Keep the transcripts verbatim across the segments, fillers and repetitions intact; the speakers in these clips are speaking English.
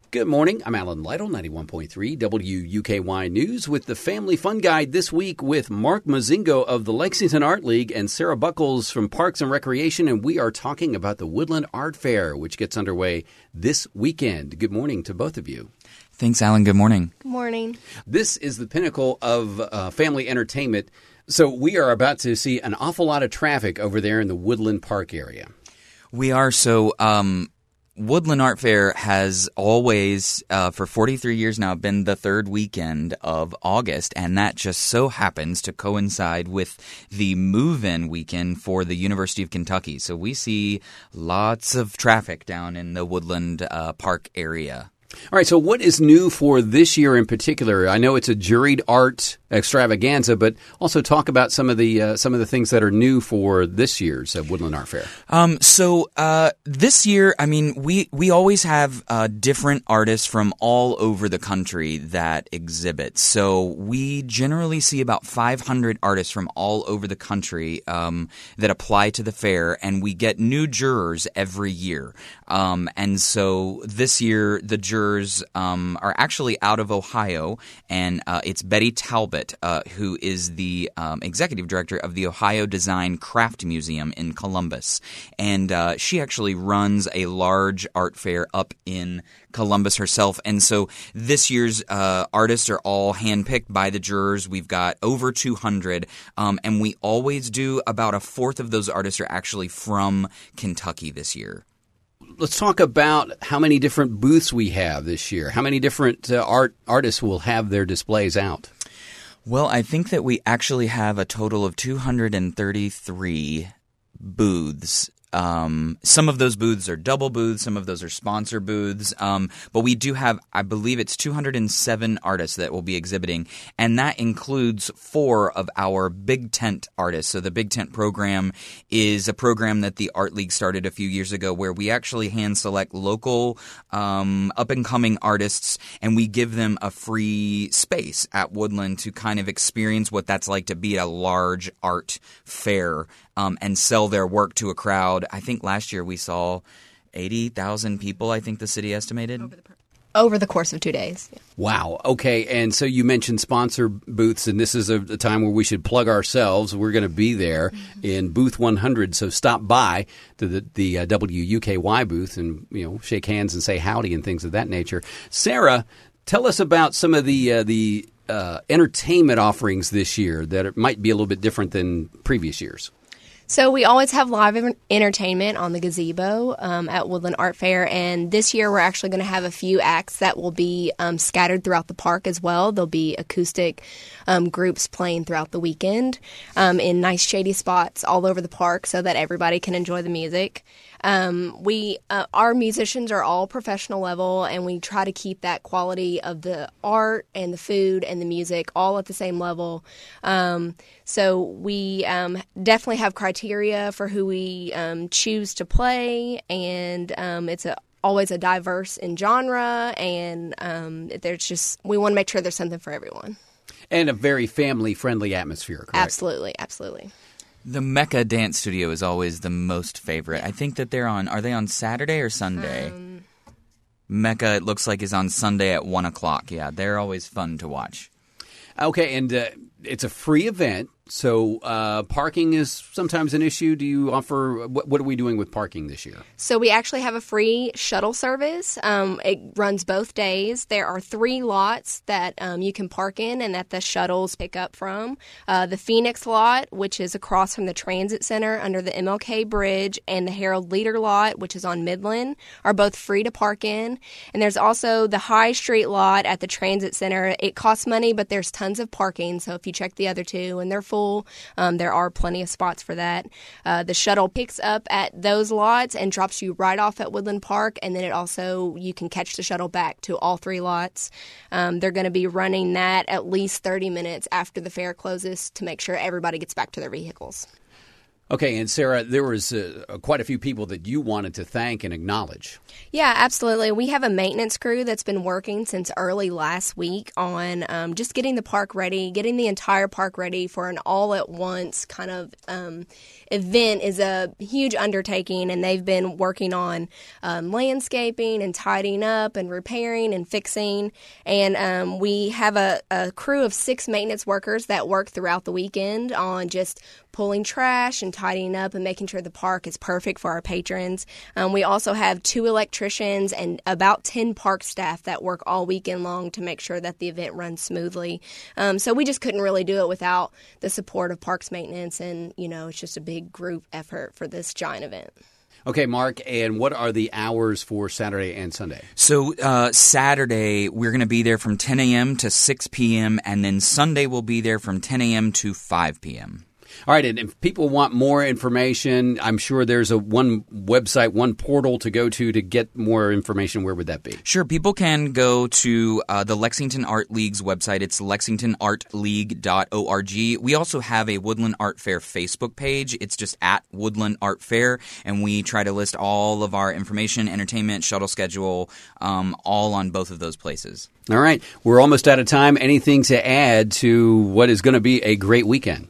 Good morning. I'm Alan Lytle, ninety-one point three W U K Y News with the Family Fun Guide this week with Mark Mozingo of the Lexington Art League and Sarah Buckles from Parks and Recreation, and we are talking about the Woodland Art Fair, which gets underway this weekend. Good morning to both of you. Thanks, Alan. Good morning. Good morning. This is the pinnacle of uh, family entertainment, so we are about to see an awful lot of traffic over there in the Woodland Park area. We are. So um, Woodland Art Fair has always, uh, for forty-three years now, been the third weekend of August, and that just so happens to coincide with the move-in weekend for the University of Kentucky. So we see lots of traffic down in the Woodland uh, Park area. All right, so what is new for this year in particular? I know it's a juried art extravaganza, but also talk about some of the uh, some of the things that are new for this year's uh, Woodland Art Fair. Um, so uh, this year, I mean, we we always have uh, different artists from all over the country that exhibit. So we generally see about five hundred artists from all over the country um, that apply to the fair, and we get new jurors every year. Um, and so this year, the jurors Um, are actually out of Ohio, and uh, it's Betty Talbot, uh, who is the um, executive director of the Ohio Design Craft Museum in Columbus. And uh, she actually runs a large art fair up in Columbus herself. And so this year's uh, artists are all handpicked by the jurors. We've got over two hundred, um, and we always do about a fourth of those artists are actually from Kentucky this year. Let's talk about how many different booths we have this year. How many different uh, art artists will have their displays out? Well, I think that we actually have a total of two hundred thirty-three booths. Um, some of those booths are double booths, some of those are sponsor booths, um, but we do have, I believe it's two hundred seven artists that will be exhibiting, and that includes four of our Big Tent artists. So the Big Tent program is a program that the Art League started a few years ago where we actually hand select local um, up-and-coming artists, and we give them a free space at Woodland to kind of experience what that's like to be at a large art fair um, and sell their work to a crowd. I think last year we saw eighty thousand people, I think the city estimated. Over the, per- over the course of two days. Yeah. Wow. Okay. And so you mentioned sponsor booths, and this is a, a time where we should plug ourselves. We're going to be there mm-hmm. in booth one hundred. So stop by to the, the uh, W U K Y booth and, you know, shake hands and say howdy and things of that nature. Sarah, tell us about some of the uh, the uh, entertainment offerings this year that might be a little bit different than previous years. So we always have live entertainment on the gazebo um, at Woodland Art Fair, and this year we're actually going to have a few acts that will be um, scattered throughout the park as well. There'll be acoustic um, groups playing throughout the weekend um, in nice shady spots all over the park so that everybody can enjoy the music. Um, we, uh, our musicians are all professional level, and we try to keep that quality of the art and the food and the music all at the same level. Um, so we um, definitely have criteria for who we um, choose to play, and um, it's a, always a diverse in genre, and um, there's just we want to make sure there's something for everyone. And a very family-friendly atmosphere, correct? Absolutely, absolutely. The Mecca Dance Studio is always the most favorite. I think that they're on, are they on Saturday or Sunday? Um, Mecca, it looks like, is on Sunday at one o'clock. Yeah, they're always fun to watch. Okay, and uh, it's a free event, so uh, parking is sometimes an issue. Do you offer, what, what are we doing with parking this year? So we actually have a free shuttle service. Um, it runs both days. There are three lots that um, you can park in and that the shuttles pick up from. Uh, the Phoenix lot, which is across from the Transit Center under the M L K Bridge, and the Harold Leader lot, which is on Midland, are both free to park in. And there's also the High Street lot at the Transit Center. It costs money, but there's tons of parking. So if you check the other two and they're full, Um, there are plenty of spots for that. Uh, the shuttle picks up at those lots and drops you right off at Woodland Park, and then it also, you can catch the shuttle back to all three lots. Um, they're going to be running that at least thirty minutes after the fair closes to make sure everybody gets back to their vehicles. Okay, and Sarah, there was uh, quite a few people that you wanted to thank and acknowledge. Yeah, absolutely. We have a maintenance crew that's been working since early last week on um, just getting the park ready, getting the entire park ready for an all-at-once kind of um, event is a huge undertaking, and they've been working on um, landscaping and tidying up and repairing and fixing. And um, we have a, a crew of six maintenance workers that work throughout the weekend on just pulling trash and tidying up and making sure the park is perfect for our patrons. Um, we also have two electricians and about ten park staff that work all weekend long to make sure that the event runs smoothly. Um, so we just couldn't really do it without the support of Parks Maintenance, and, you know, it's just a big group effort for this giant event. Okay, Mark, and what are the hours for Saturday and Sunday? So uh, Saturday, we're going to be there from ten a.m. to six p.m., and then Sunday we'll be there from ten a.m. to five p.m. All right, and if people want more information, I'm sure there's a one website, one portal to go to to get more information. Where would that be? Sure. People can go to uh, the Lexington Art League's website. It's lexington art league dot org. We also have a Woodland Art Fair Facebook page. It's just at Woodland Art Fair, and we try to list all of our information, entertainment, shuttle schedule, um, all on both of those places. All right. We're almost out of time. Anything to add to what is going to be a great weekend?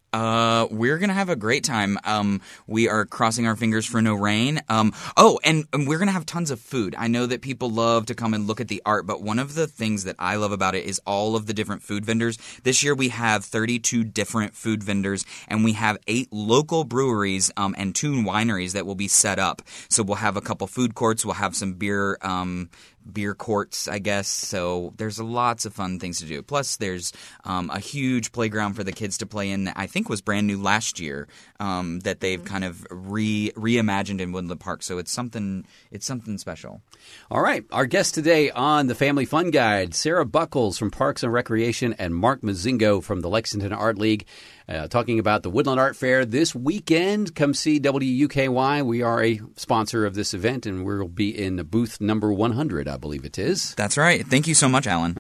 Uh, we're gonna have a great time. Um, we are crossing our fingers for no rain. Um, oh, and, and we're gonna have tons of food. I know that people love to come and look at the art, but one of the things that I love about it is all of the different food vendors. This year we have thirty-two different food vendors, and we have eight local breweries um, and two wineries that will be set up. So we'll have a couple food courts. We'll have some beer um, beer courts, I guess. So there's lots of fun things to do. Plus, there's um, a huge playground for the kids to play in that I think was brand new last year um, that they've kind of re reimagined in Woodland Park. So it's something it's something special. All right. Our guest today on the Family Fun Guide, Sarah Buckles from Parks and Recreation and Mark Mozingo from the Lexington Art League, uh, talking about the Woodland Art Fair this weekend. Come see W U K Y. We are a sponsor of this event, and we'll be in booth number one hundred, I believe it is. That's right. Thank you so much, Alan.